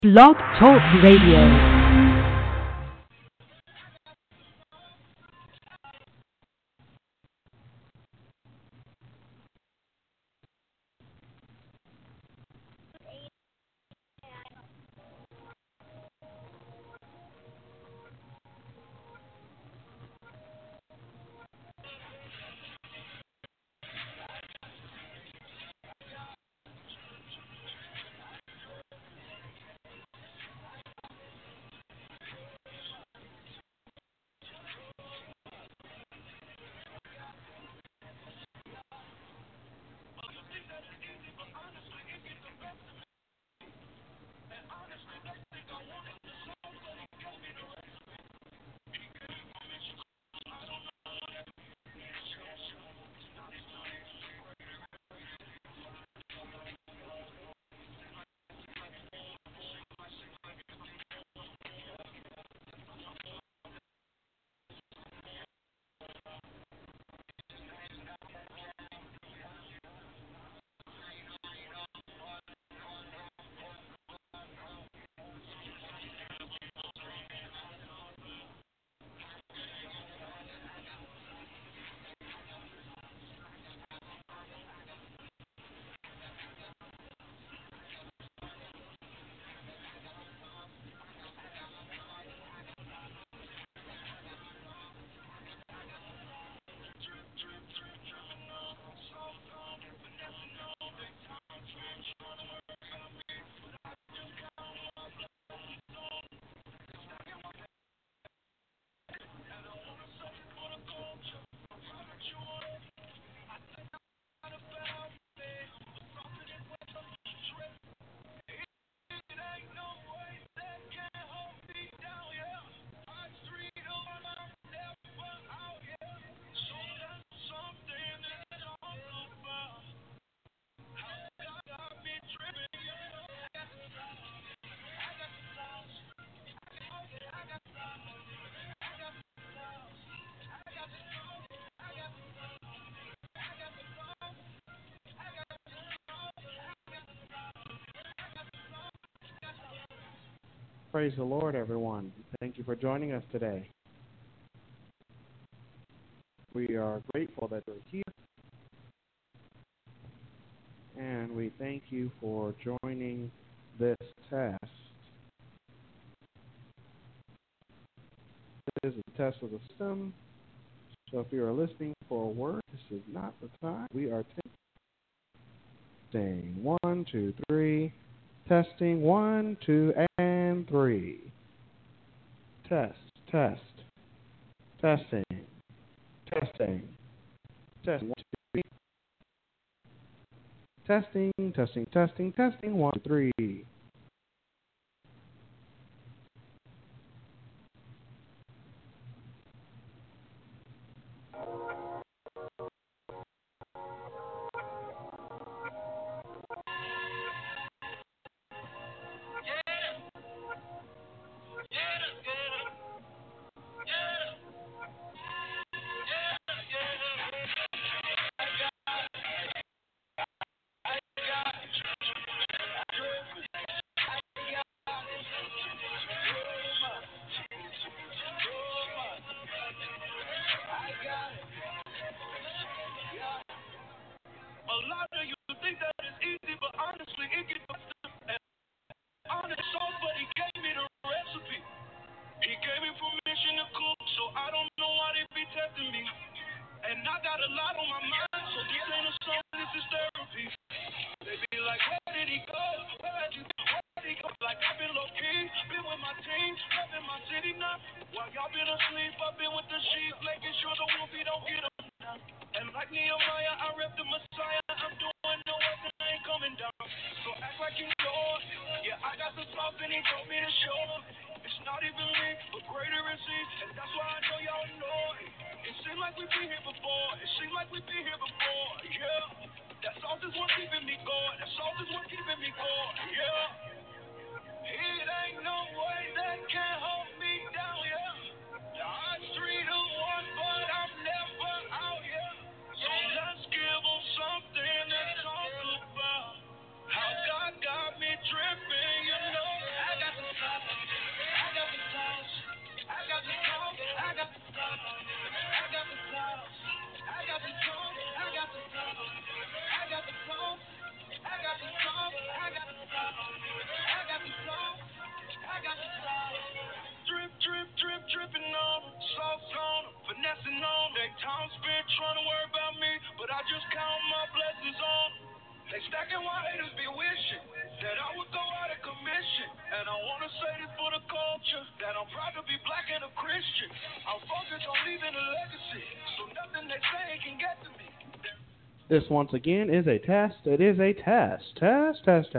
Blog Talk Radio. Praise the Lord, everyone. Thank you for joining us today. We are grateful that you're here, and we thank you for joining this test. This is a test of the system, so if you are listening for a word, this is not the time. We are testing. 1, 2, 3. Testing. 1, 2, and 3. Test. Testing. Testing. 1, 2, 3. Testing. 1, 2, 3. Something to talk about. How God got me dripping, you know. proud to be black and a Christian. I'm focused on leaving a legacy, so nothing they say can get to me. This once again is a test. It is a test. Test.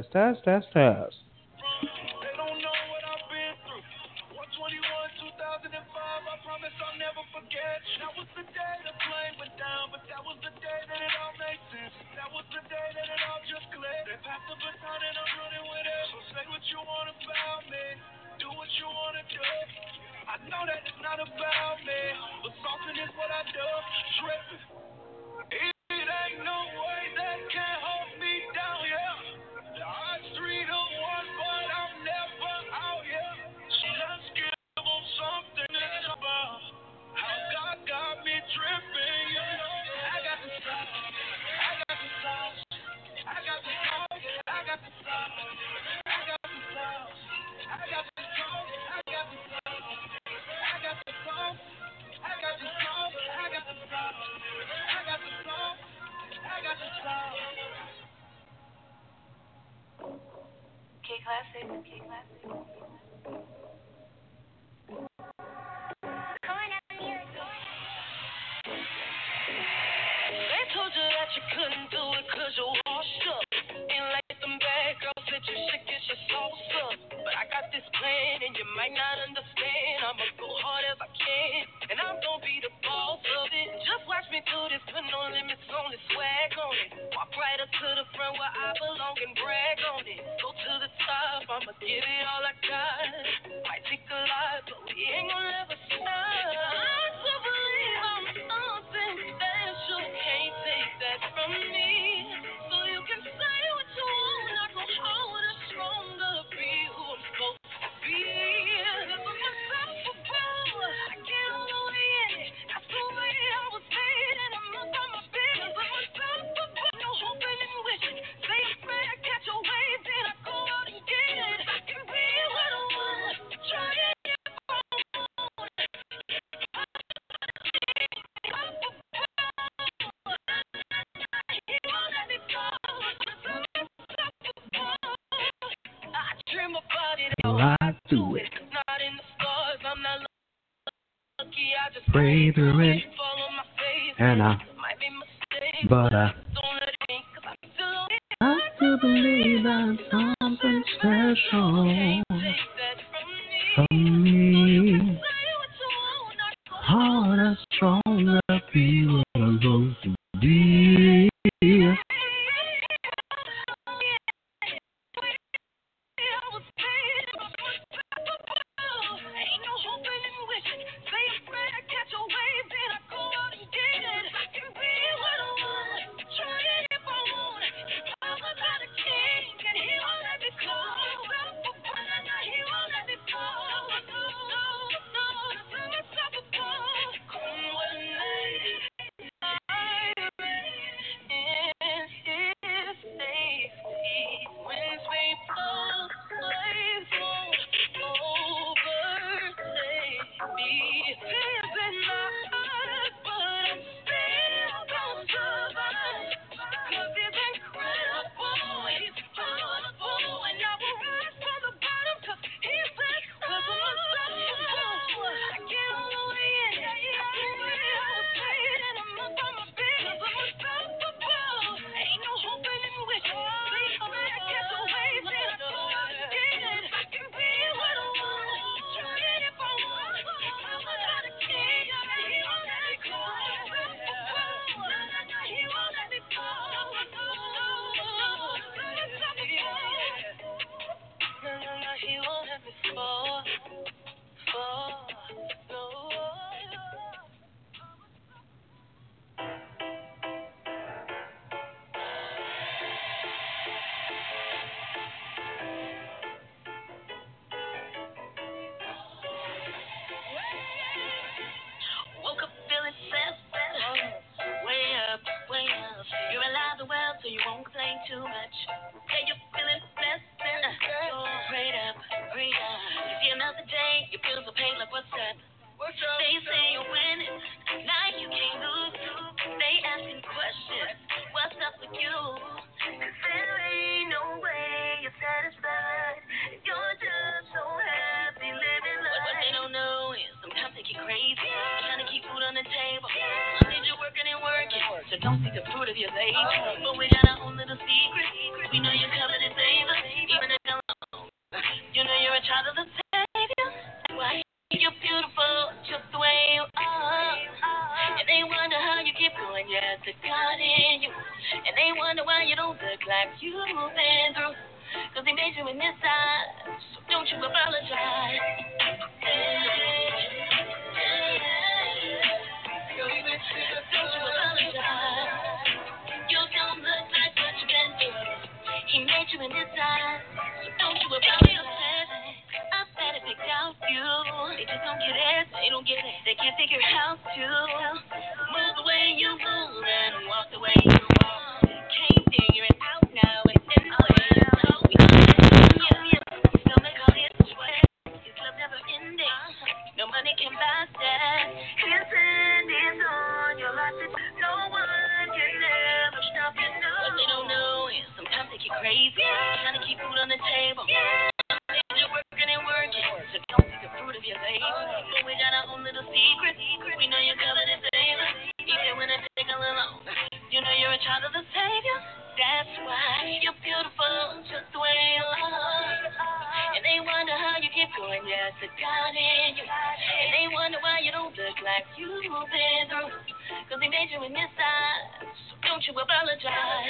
They don't know what I've been through. 121, 2005, I promise I'll never forget. That was the day the plane went down, but that was the day that it all made sense. That was the day that it all just clicked. They passed the baton and I'm running with it. So say what you want about me, do what you want to do. I know that it's not about me, but something is what I do. Tripping. It ain't no way that can hold me down, yeah. The odds 3 to 1, but I'm never out, yeah. So let's give them something to talk about. How God got me tripping, you know. I got the sauce, I got the sauce, I got the sauce, I got the sauce, I got the sauce, I got the sauce, I got the sauce, I got the sauce, I got the sauce, I got the sauce, I got the sauce, I got the sauce. K-Classic. They told you that you couldn't do it 'cause you're washed up. Ain't like them bad girls that you should get your sauce up. But I got this plan and you might not understand. I'ma go hard as I can, and I'm gonna be the boss of it. Just watch me do this, put no limits on the swag on it. Walk right up to the front where I belong and brag on it. Go to the top, I'ma give it all I got. Might take a lot, but we ain't gonna ever stop. I still believe I'm something special. Can't take that from me. So you can say what you want, I go harder, stronger, be who I'm supposed to be. 'Cause I'm unstoppable. I get all the way in it. That's the way I was made, and I'm up on my business. I'm unstoppable. No hoping and wishing. Say I'm afraid I catch a wave, then I go out and get it. I can be what I want. Try it if I want. I dream about it, I do it. Not in the stars, I'm not lucky. I just Pray through it, follow my face, and I might be mistakes, but I don't let it in, 'cause I still do believe that something special take that from from me. me. Say what you want, I go Harder, stronger, be what I'm supposed to be. Ain't no hoping and wishing. Say I'm afraid I catch a wave, then I go out and get it. I can be what I want. Try it if I want. I'm about a king, and he won't let me go. He won't let me fall. No, I'm unstoppable. Come with me. He won't let me fall, no. Woke up feeling blessed, way up, way up. You realize the world, so you won't complain too much. Yeah, you're feeling blessed, prayed up, prayed up. You see another day, you feel so pain, like what's up? They say you're winning, now you can't lose. They asking questions, what's up with you? 'Cause there ain't no way you're satisfied. You're just so happy living life. What they don't know don't see the fruit of your labor. But we got our own little secret. We know you're covered in favor, even if you're alone. You know you're a child of the Savior. Why you're beautiful, just the way you are. And they wonder how you keep going, yeah, the God in you. And they wonder why you don't look like you've been through. Cause he made you in this size, so don't you apologize. Don't you apologize. You don't look like what you've been through. He made you in his eyes, so don't you apologize. I bet it picked out you. They just don't get it, they don't get it. They can't figure out to move the way you move and walk the way you walk. Can't figure it out now, it's in the way you talk. We know that don't make all this sweat. His love never ending. No money can buy that. His hand is on your life. No one can ever stop you. What they don't know is sometimes they get crazy. Trying to keep food on the table. You're working and working, so don't see the fruit of your labor. But we got our own little secret. We know you're covered in favor, even when it takes a little long. You know you're a child of the Savior. That's why you're beautiful, just the way you are. And they wonder how you keep going, yeah, it's the God in you. And they wonder why you don't look like you've been through. Cause he made you in his eyes, so don't you apologize.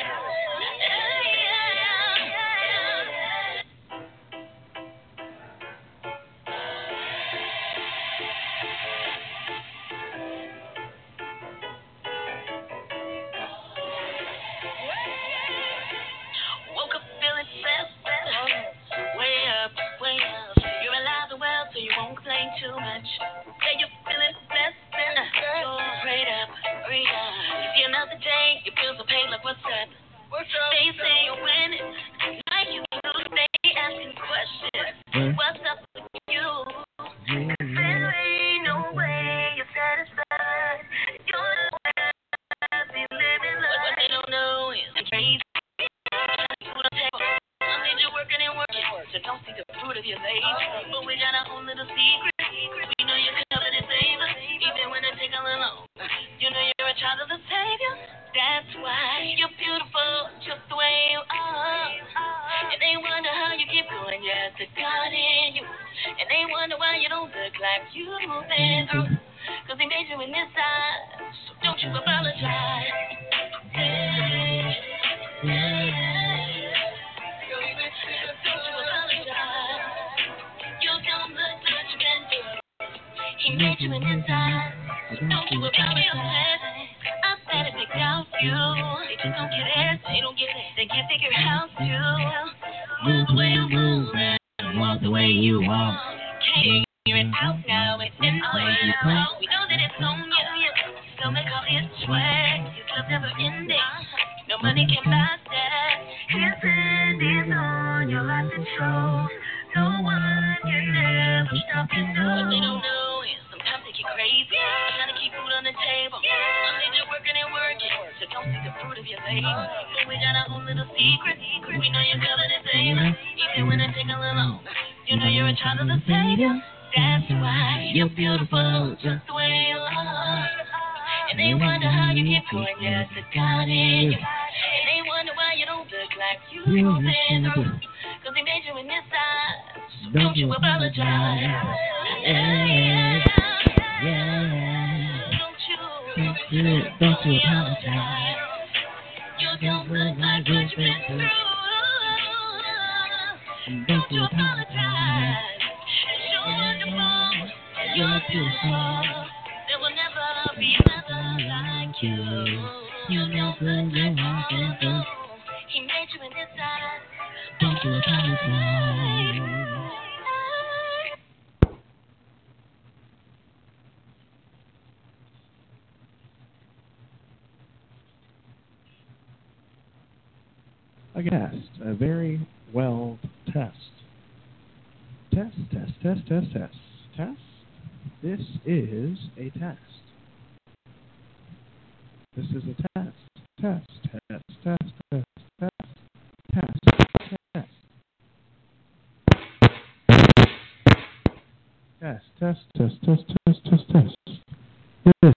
Woke up feeling blessed, way up, way up. You're alive and well, so you won't complain too much. Say you're feeling blessed, you're prayed up, prayed up. You see another day, your bills are paid, like what's up? They say you're winning, like you do, they asking questions. What's up with you? There ain't no way you're satisfied. You're the happy living life. What they don't know is I'm crazy. Working and working, so don't see the fruit of your labor. But we got our own little secret. We know you're covered in favor, even when it takes a little long. You know you're a child of the Savior. That's why you're beautiful, just the way you are. And they wonder how you keep going, yeah, it's the God in you. And they wonder why you don't look like you've been through. Cause he made you in his eyes, so don't you apologize. He made you in his eyes, so don't you apologize. I bet it picked out you. They just don't get it, they don't get it. They can't figure out to move the way you move and walk the way you walk. Can't figure it out now, it's in the way you talk. We know that it's on you, so make all this sweat. His love never ending, no money can buy that. His hand is on your life control. No one can ever stop you, no. What they don't know is sometimes they get crazy, trying to keep food on the table. Monday they're working and working, so don't see the fruit of your labor. But we got our own little secret. We know you're covered in favor, even when it takes a little long. You know you're a child of the Savior. That's why you're beautiful, just the way you are. And they wonder how you keep going, yeah, it's the God in you. And they wonder why you don't look like you've been through. Cause he made you in his eyes, so don't you apologize. Yeah. Don't you apologize. You don't look like what you've been through. Don't you apologize. You're wonderful, you're beautiful. There will never be another like you. You know good, you're wonderful. He made you in his eyes. Don't you apologize. A guest, a very well test. Test. This is a test. This is a test. Test. This